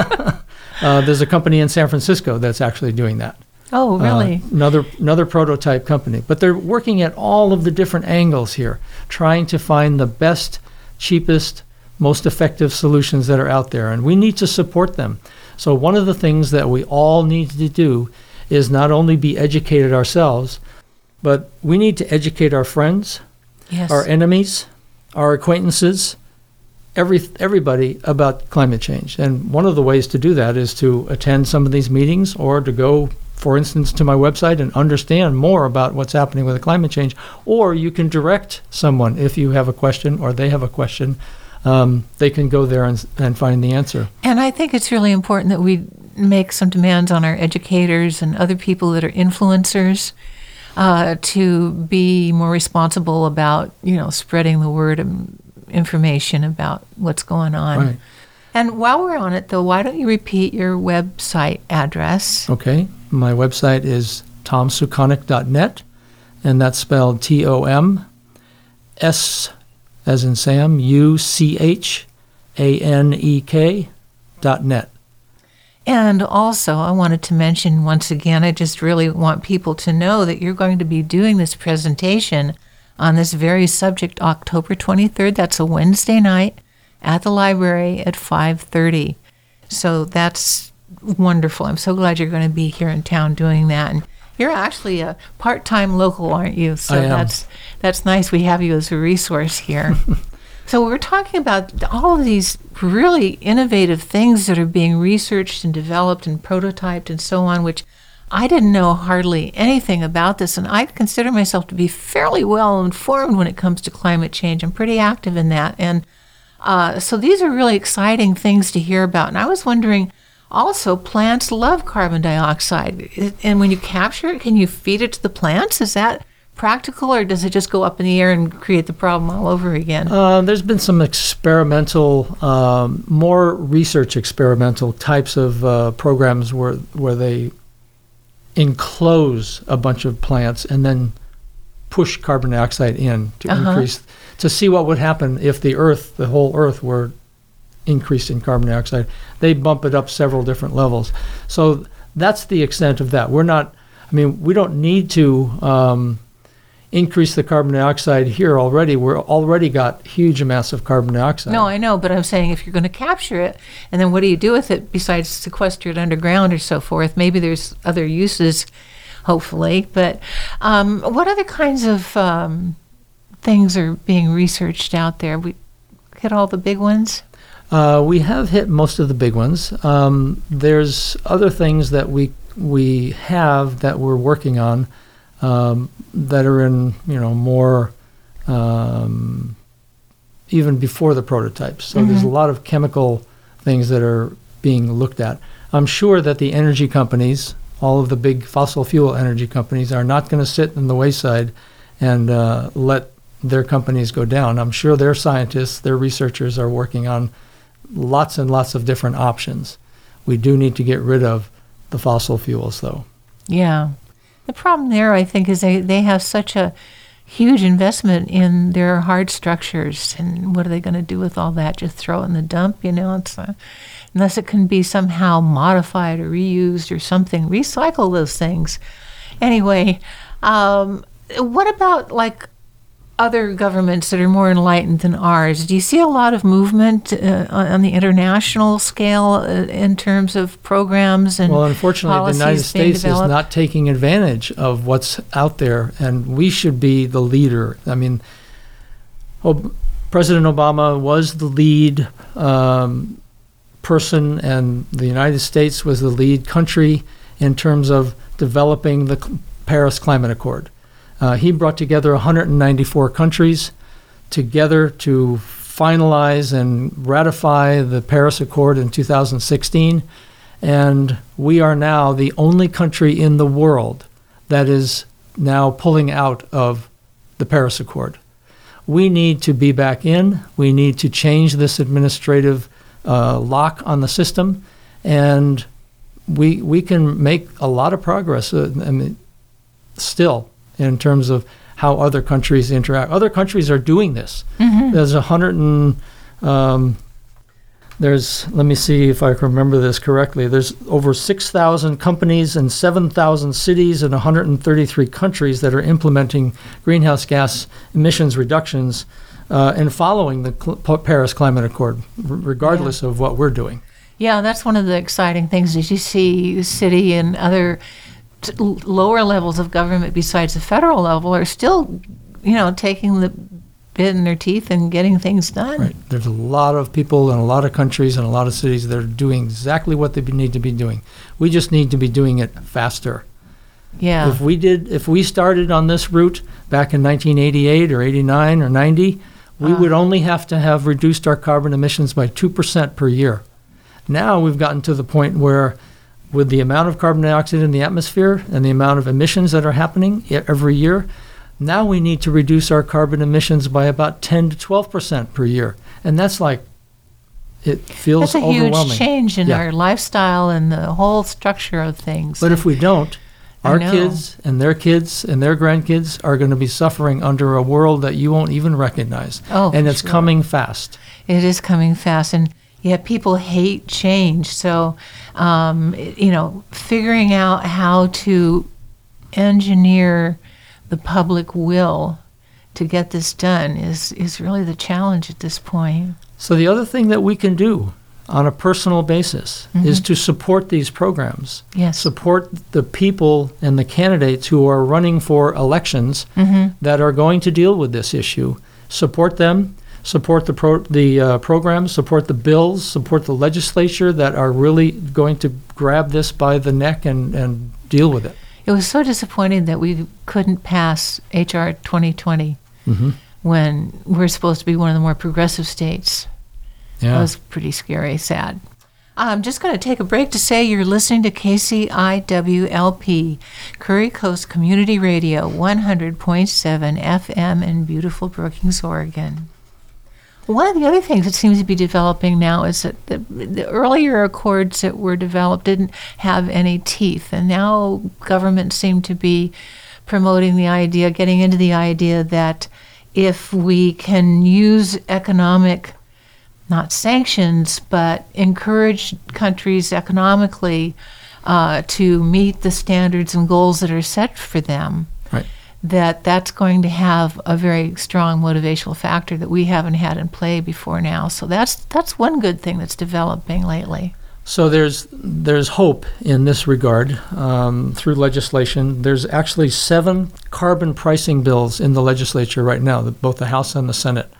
Uh, there's a company in San Francisco that's actually doing that. Oh, really? Uh, another another prototype company. But they're working at all of the different angles here, trying to find the best, cheapest, most effective solutions that are out there. And we need to support them. So one of the things that we all need to do is not only be educated ourselves, but we need to educate our friends, yes. our enemies, our acquaintances, every everybody about climate change. And one of the ways to do that is to attend some of these meetings, or to go, for instance, to my website and understand more about what's happening with the climate change. Or you can direct someone if you have a question or they have a question. Um, they can go there and, and find the answer. And I think it's really important that we make some demands on our educators and other people that are influencers uh, to be more responsible about, you know, spreading the word and information about what's going on. Right. And while we're on it, though, why don't you repeat your website address? Okay. My website is tom suchanek dot net, and that's spelled T O M S as in Sam, U C H A N E K dot net. And also, I wanted to mention once again, I just really want people to know that you're going to be doing this presentation on this very subject October twenty-third. That's a Wednesday night at the library at five thirty. So that's wonderful. I'm so glad you're going to be here in town doing that. And you're actually a part-time local, aren't you? So I am. that's that's nice. We have you as a resource here. So we're talking about all of these really innovative things that are being researched and developed and prototyped and so on, which I didn't know hardly anything about this, and I consider myself to be fairly well informed when it comes to climate change. I'm pretty active in that. And uh, so these are really exciting things to hear about. And I was wondering, also, plants love carbon dioxide. And when you capture it, can you feed it to the plants? Is that practical, or does it just go up in the air and create the problem all over again? Uh, there's been some experimental, um, more research experimental types of uh, programs where where they enclose a bunch of plants and then push carbon dioxide in to Uh-huh. increase, to see what would happen if the earth, the whole earth, were increased in carbon dioxide. They bump it up several different levels. So that's the extent of that. We're not, I mean, we don't need to um, increase the carbon dioxide here already. We're already got huge amounts of carbon dioxide. No, I know, but I'm saying if you're going to capture it, and then what do you do with it besides sequester it underground or so forth? Maybe there's other uses, hopefully. But um, what other kinds of um, things are being researched out there? We hit all the big ones? Uh, we have hit most of the big ones. Um, there's other things that we we have that we're working on um, that are in, you know, more um, even before the prototypes. So Mm-hmm. there's a lot of chemical things that are being looked at. I'm sure that the energy companies, all of the big fossil fuel energy companies, are not going to sit in the wayside and uh, let their companies go down. I'm sure their scientists, their researchers are working on lots and lots of different options. We do need to get rid of the fossil fuels, though. Yeah. The problem there, I think, is they, they have such a huge investment in their hard structures. And what are they going to do with all that? Just throw it in the dump? You know, it's uh, unless it can be somehow modified or reused or something. Recycle those things. Anyway, um, what about, like, other governments that are more enlightened than ours? Do you see a lot of movement uh, on the international scale uh, in terms of programs and Well, unfortunately, the United States is not taking advantage of what's out there, and we should be the leader. I mean, Ob- President Obama was the lead um, person, and the United States was the lead country in terms of developing the Paris Climate Accord. Uh, he brought together one hundred ninety-four countries together to finalize and ratify the Paris Accord in two thousand sixteen. And we are now the only country in the world that is now pulling out of the Paris Accord. We need to be back in. We need to change this administrative uh, lock on the system. And we we can make a lot of progress uh, I mean, still. In terms of how other countries interact. Other countries are doing this. Mm-hmm. There's a hundred and, um, there's, let me see if I can remember this correctly, there's over six thousand companies and seven thousand cities in one hundred thirty-three countries that are implementing greenhouse gas emissions reductions uh, and following the Cl- Paris Climate Accord, r- regardless yeah. of what we're doing. Yeah, that's one of the exciting things is you see the city and other t- lower levels of government besides the federal level are still, you know, taking the bit in their teeth and getting things done. Right. There's a lot of people in a lot of countries and a lot of cities that are doing exactly what they need to be doing. We just need to be doing it faster. Yeah. If we did, if we started on this route back in nineteen eighty-eight or eighty-nine or ninety, we uh. would only have to have reduced our carbon emissions by two percent per year. Now we've gotten to the point where with the amount of carbon dioxide in the atmosphere and the amount of emissions that are happening every year, now we need to reduce our carbon emissions by about ten to twelve percent per year. And that's like, it feels overwhelming. That's a overwhelming. huge change in yeah. our lifestyle and the whole structure of things. But if we don't, our kids and their kids and their grandkids are going to be suffering under a world that you won't even recognize. Oh, and it's sure. coming fast. It is coming fast. And yeah, people hate change. So, um, you know, figuring out how to engineer the public will to get this done is, is really the challenge at this point. So the other thing that we can do on a personal basis mm-hmm. is to support these programs. Yes. Support the people and the candidates who are running for elections mm-hmm. that are going to deal with this issue. Support them. Support the pro- the uh, programs, support the bills, support the legislature that are really going to grab this by the neck and, and deal with it. It was so disappointing that we couldn't pass H R twenty twenty mm-hmm. when we're supposed to be one of the more progressive states. Yeah. That was pretty scary, sad. I'm just going to take a break to say you're listening to K C I W L P, Curry Coast Community Radio, one hundred point seven F M in beautiful Brookings, Oregon. One of the other things that seems to be developing now is that the, the earlier accords that were developed didn't have any teeth, and now governments seem to be promoting the idea, getting into the idea that if we can use economic, not sanctions, but encourage countries economically uh, to meet the standards and goals that are set for them, right. that that's going to have a very strong motivational factor that we haven't had in play before now. So that's that's one good thing that's developing lately. So there's there's hope in this regard um, through legislation. There's actually seven carbon pricing bills in the legislature right now, both the House and the Senate.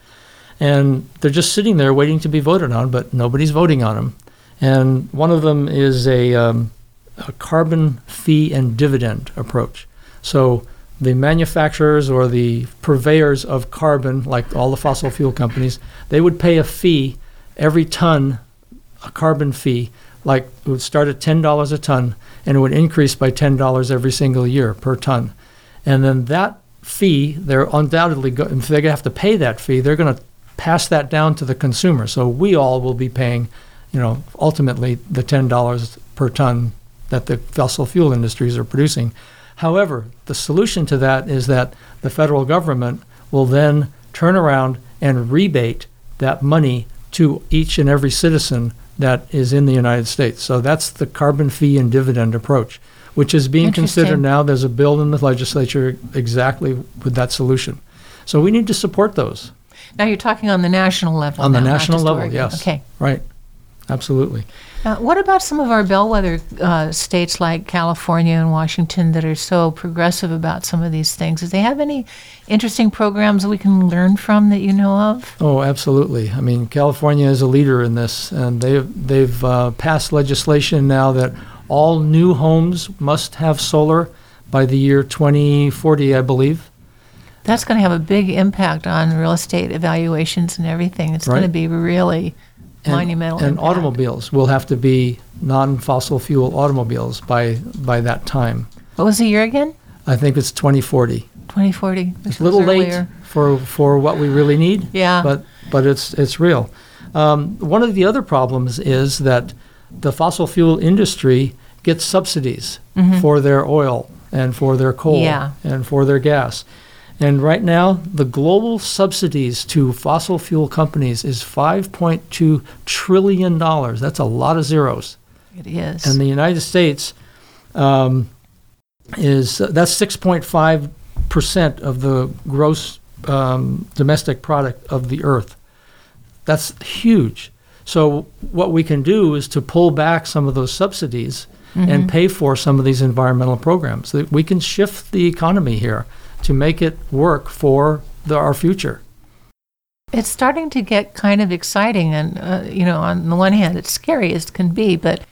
And they're just sitting there waiting to be voted on, but nobody's voting on them. And one of them is a, um, a carbon fee and dividend approach. So the manufacturers or the purveyors of carbon, like all the fossil fuel companies, they would pay a fee every ton, a carbon fee, like it would start at ten dollars a ton, and it would increase by ten dollars every single year per ton. And then that fee, they're undoubtedly, go- if they have to pay that fee, they're going to pass that down to the consumer. So we all will be paying, you know, ultimately the ten dollars per ton that the fossil fuel industries are producing. However, the solution to that is that the federal government will then turn around and rebate that money to each and every citizen that is in the United States. So that's the carbon fee and dividend approach, which is being considered now. There's a bill in the legislature exactly with that solution. So we need to support those. Now you're talking on the national level. On now, the national not just level, Oregon. yes. Okay. Right. Absolutely. Uh, what about some of our bellwether uh, states like California and Washington that are so progressive about some of these things? Do they have any interesting programs we can learn from that you know of? Oh, absolutely. I mean, California is a leader in this, and they've, they've uh, passed legislation now that all new homes must have solar by the year twenty forty, I believe. That's going to have a big impact on real estate evaluations and everything. It's Right. going to be really And, monumental and impact. automobiles will have to be non-fossil fuel automobiles by by that time. What was the year again? I think it's twenty forty. twenty forty. It's a little late for, for what we really need, Yeah. but but it's it's real. Um, one of the other problems is that the fossil fuel industry gets subsidies for their oil and for their coal Yeah. and for their gas. And right now, the global subsidies to fossil fuel companies is five point two trillion dollars. That's a lot of zeros. It is. And the United States um, is, that's six point five percent of the gross um, domestic product of the earth. That's huge. So what we can do is to pull back some of those subsidies and pay for some of these environmental programs. That we can shift the economy here to make it work for the, our future. It's starting to get kind of exciting, and uh, you know, on the one hand, it's scary as can be, but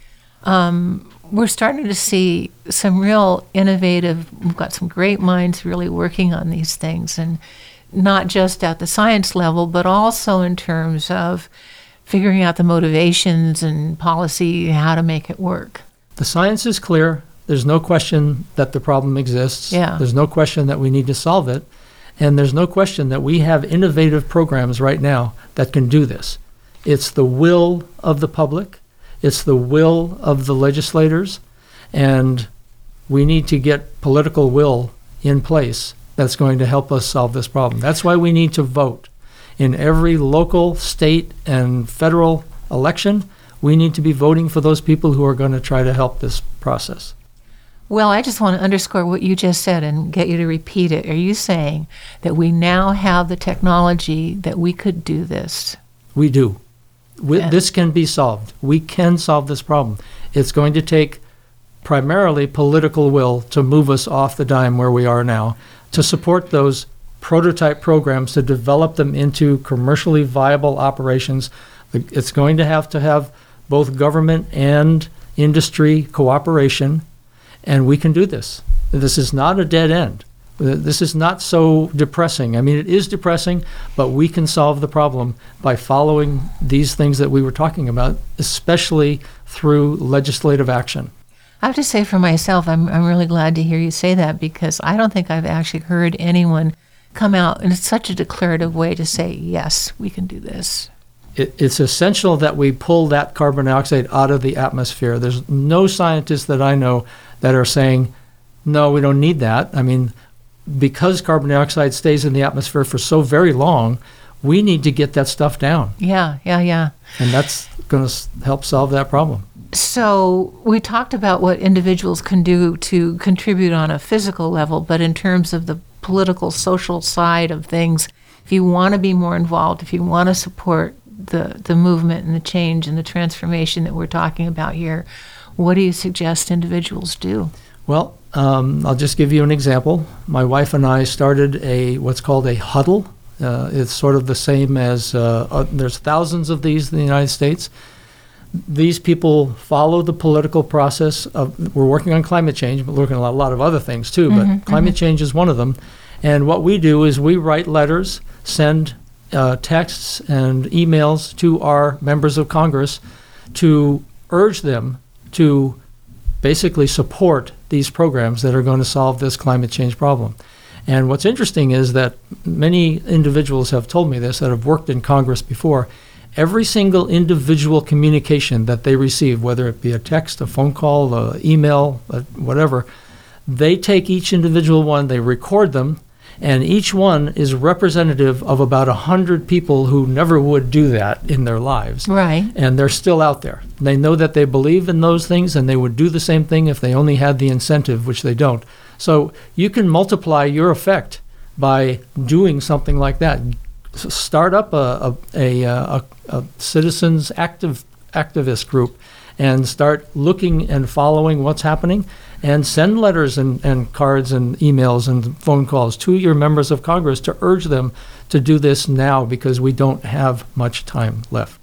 um, we're starting to see some real innovative. We've got some great minds really working on these things, and not just at the science level, but also in terms of figuring out the motivations and policy, how to make it work. The science is clear. There's no question that the problem exists. Yeah. There's no question that we need to solve it. And there's no question that we have innovative programs right now that can do this. It's the will of the public. It's the will of the legislators. And we need to get political will in place that's going to help us solve this problem. That's why we need to vote. In every local, state, and federal election, we need to be voting for those people who are going to try to help this process. Well, I just want to underscore what you just said and get you to repeat it. Are you saying that we now have the technology that we could do this? We do. We, Yeah. This can be solved. We can solve this problem. It's going to take primarily political will to move us off the dime where we are now, to support those prototype programs, to develop them into commercially viable operations. It's going to have to have both government and industry cooperation, and we can do this. This is not a dead end. This is not so depressing. I mean, it is depressing, but we can solve the problem by following these things that we were talking about, especially through legislative action. I have to say for myself, I'm, I'm really glad to hear you say that, because I don't think I've actually heard anyone come out in such a declarative way to say, yes, we can do this. It, it's essential that we pull that carbon dioxide out of the atmosphere. There's no scientists that I know that are saying, no, we don't need that. I mean, because carbon dioxide stays in the atmosphere for so very long, we need to get that stuff down. Yeah, yeah, yeah. And that's going to help solve that problem. So we talked about what individuals can do to contribute on a physical level, but in terms of the political, social side of things, if you want to be more involved, if you want to support the, the movement and the change and the transformation that we're talking about here, what do you suggest individuals do? Well, um, I'll just give you an example. My wife and I started a what's called a huddle. Uh, it's sort of the same as, uh, uh, there's thousands of these in the United States. These people follow the political process of, we're working on climate change, but we're working on a lot of other things too, but Mm-hmm, climate mm-hmm. change is one of them. And what we do is we write letters, send uh, texts and emails to our members of Congress to urge them to basically support these programs that are going to solve this climate change problem. And what's interesting is that many individuals have told me this that have worked in Congress before, every single individual communication that they receive, whether it be a text, a phone call, an email, uh, whatever, they take each individual one, they record them, and each one is representative of about one hundred people who never would do that in their lives. Right. And they're still out there. They know that they believe in those things, and they would do the same thing if they only had the incentive, which they don't. So you can multiply your effect by doing something like that. S- Start up a, a, a, a, a citizens active activist group and start looking and following what's happening, and send letters and, and cards and emails and phone calls to your members of Congress to urge them to do this now, because we don't have much time left.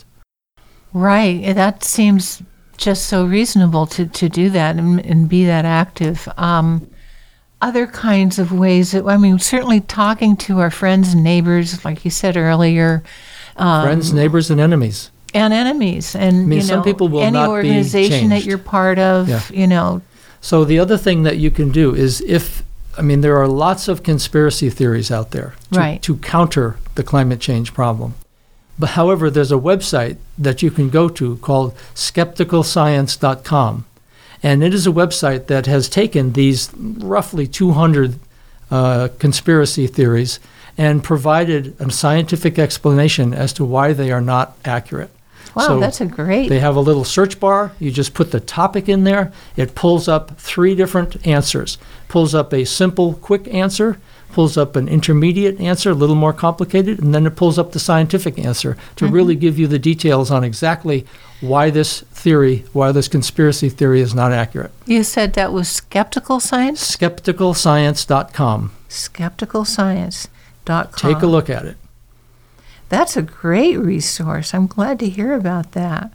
Right. That seems just so reasonable to, to do that and, and be that active. Um, other kinds of ways that, I mean, certainly talking to our friends and neighbors, like you said earlier. Um, Friends, neighbors, and enemies. And enemies. And, I mean, you know, some people will any not be organization that changed. you're part of, Yeah. you know. So the other thing that you can do is if, I mean, there are lots of conspiracy theories out there to, Right. to counter the climate change problem. But however, there's a website that you can go to called skeptical science dot com. And it is a website that has taken these roughly two hundred uh, conspiracy theories and provided a scientific explanation as to why they are not accurate. Wow, So that's a great. They have a little search bar. You just put the topic in there. It pulls up three different answers. Pulls up a simple, quick answer, pulls up an intermediate answer, a little more complicated, and then it pulls up the scientific answer to Mm-hmm. really give you the details on exactly why this theory, why this conspiracy theory is not accurate. You said that was skeptical science? skeptical science dot com. skeptical science dot com. Take a look at it. That's a great resource. I'm glad to hear about that.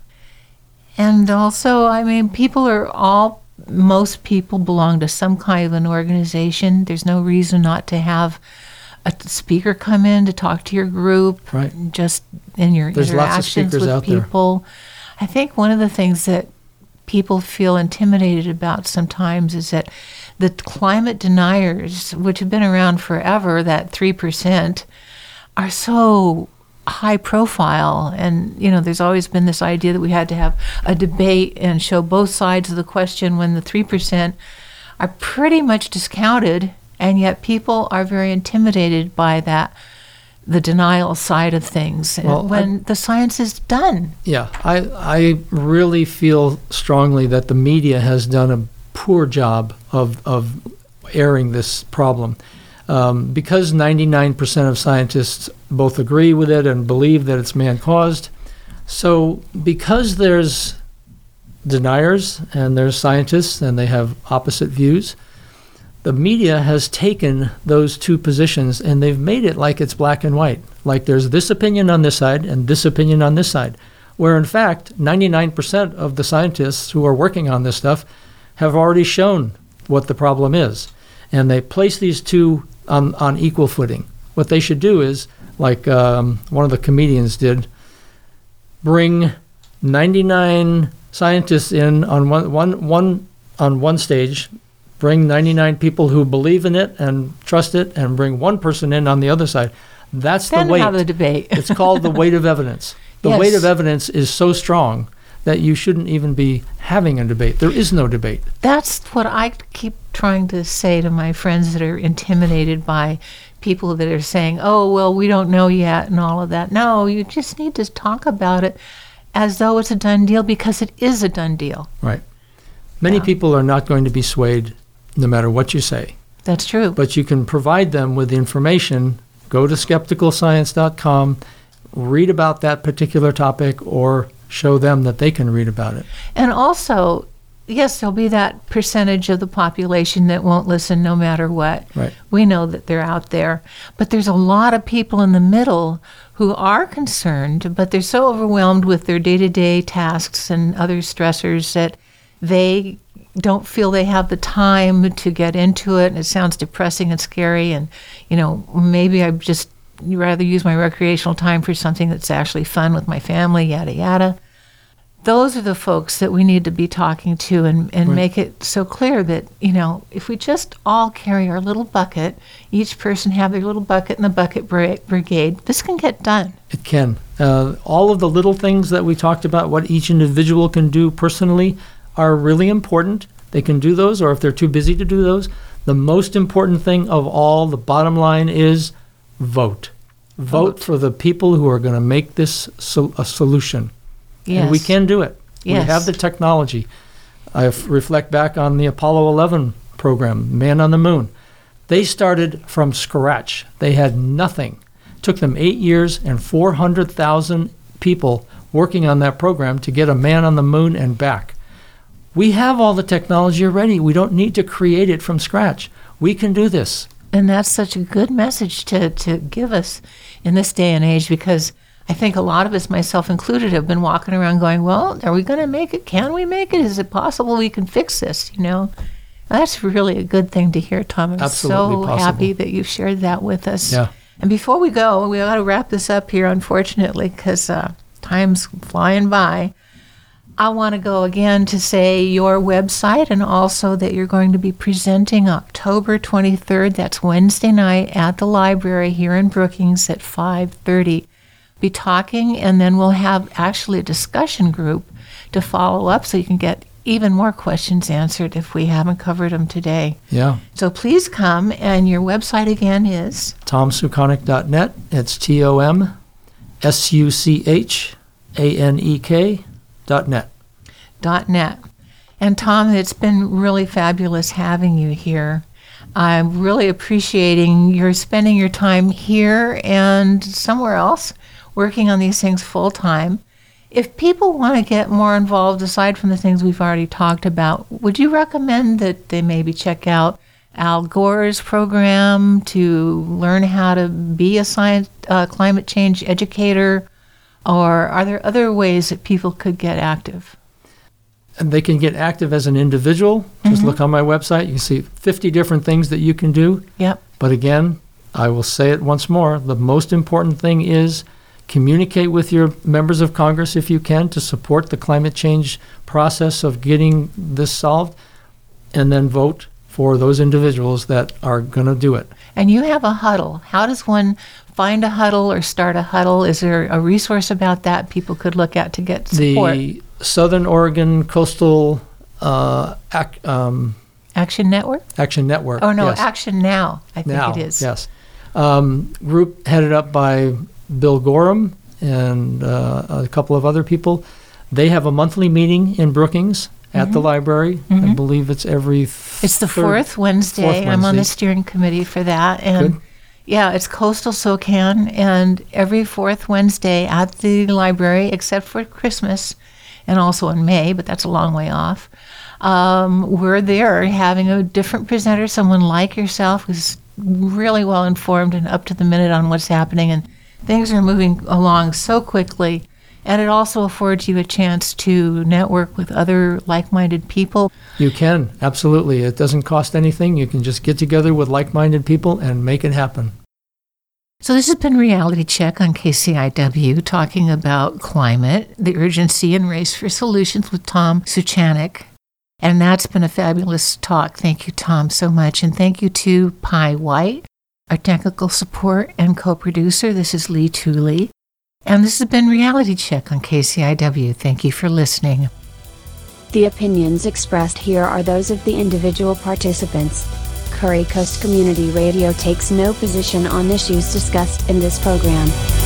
And also, I mean, people are all, most people belong to some kind of an organization. There's no reason not to have a speaker come in to talk to your group, Right. just in your There's lots of interactions speakers with out there. people. I think one of the things that people feel intimidated about sometimes is that the climate deniers, which have been around forever, that three percent, are so high profile. And, you know, there's always been this idea that we had to have a debate and show both sides of the question, when the three percent are pretty much discounted, and yet people are very intimidated by that, the denial side of things, Well, when I- the science is done. Yeah, I, I really feel strongly that the media has done a poor job of, of airing this problem. Um, because ninety-nine percent of scientists both agree with it and believe that it's man-caused. So because there's deniers and there's scientists and they have opposite views, the media has taken those two positions and they've made it like it's black and white. Like there's this opinion on this side and this opinion on this side. Where in fact, ninety-nine percent of the scientists who are working on this stuff have already shown what the problem is. And they place these two on, on equal footing. What they should do is, like um, one of the comedians did, bring ninety-nine scientists in on one, one, one, on one stage, bring ninety-nine people who believe in it and trust it, and bring one person in on the other side. That's Then the weight. have the debate. It's called the weight of evidence. The Yes. weight of evidence is so strong that you shouldn't even be having a debate. There is no debate. That's what I keep trying to say to my friends that are intimidated by people that are saying, oh, well, we don't know yet and all of that. No, you just need to talk about it as though it's a done deal, because it is a done deal. Right. Many Yeah. people are not going to be swayed no matter what you say. That's true. But you can provide them with information. Go to skeptical science dot com, read about that particular topic, or show them that they can read about it. And also, yes, there'll be that percentage of the population that won't listen no matter what. Right. We know that they're out there. But there's a lot of people in the middle who are concerned, but they're so overwhelmed with their day-to-day tasks and other stressors that they don't feel they have the time to get into it. And it sounds depressing and scary. And, you know, maybe I just rather use my recreational time for something that's actually fun with my family, yada, yada. those are the folks that we need to be talking to and, and Right. make it so clear that, you know, if we just all carry our little bucket, each person have their little bucket in the bucket bra- brigade, this can get done. It can. Uh, all of the little things that we talked about, what each individual can do personally, are really important. They can do those, or if they're too busy to do those, the most important thing of all, the bottom line is vote. Vote, Vote. for the people who are going to make this so- a solution. Yes. And we can do it. Yes. We have the technology. I f- reflect back on the Apollo eleven program, Man on the Moon. They started from scratch. They had nothing. It took them eight years and four hundred thousand people working on that program to get a man on the moon and back. We have all the technology already. We don't need to create it from scratch. We can do this. And that's such a good message to, to give us in this day and age, because I think a lot of us, myself included, have been walking around going, well, are we going to make it? Can we make it? Is it possible we can fix this? You know, that's really a good thing to hear, Tom. I'm Absolutely so possible. happy that you shared that with us. Yeah. And before we go, we got to wrap this up here, unfortunately, because uh, time's flying by. I want to go again to say your website, and also that you're going to be presenting October twenty-third. That's Wednesday night at the library here in Brookings at five thirty. Be talking, and then we'll have actually a discussion group to follow up so you can get even more questions answered if we haven't covered them today. Yeah. So please come, and your website again is? tom suchanek dot net. It's T O M S U C H A N E K dot net. Dot net. And Tom, it's been really fabulous having you here. I'm really appreciating your spending your time here and somewhere else working on these things full time. If people want to get more involved, aside from the things we've already talked about, would you recommend that they maybe check out Al Gore's program to learn how to be a science, uh, climate change educator? Or are there other ways that people could get active? And they can get active as an individual. Just Mm-hmm. look on my website. You can see fifty different things that you can do. Yep. But again, I will say it once more. The most important thing is communicate with your members of Congress if you can to support the climate change process of getting this solved, and then vote for those individuals that are going to do it. And you have a huddle. How does one find a huddle or start a huddle? Is there a resource about that people could look at to get support? The Southern Oregon Coastal uh, Ac- um, Action Network? Action Network. Oh, no, yes. Action Now, I think Now, it is. yes. Um, group headed up by Bill Gorham and uh, a couple of other people. They have a monthly meeting in Brookings at the library. I believe it's every th- It's the third- fourth Wednesday. fourth I'm on the Wednesday. steering committee for that. And Good. yeah, it's Coastal SoCan, and every fourth Wednesday at the library, except for Christmas, and also in May, but that's a long way off. Um, we're there having a different presenter, someone like yourself who's really well informed and up to the minute on what's happening, and things are moving along so quickly. And it also affords you a chance to network with other like-minded people. You can, absolutely. It doesn't cost anything. You can just get together with like-minded people and make it happen. So this has been Reality Check on K C I W, talking about climate, the urgency, and race for solutions with Tom Suchanek. And that's been a fabulous talk. Thank you, Tom, so much. And thank you to Pi White, our technical support and co-producer. This is Lee Tooley. And this has been Reality Check on K C I W. Thank you for listening. The opinions expressed here are those of the individual participants. Curry Coast Community Radio takes no position on issues discussed in this program.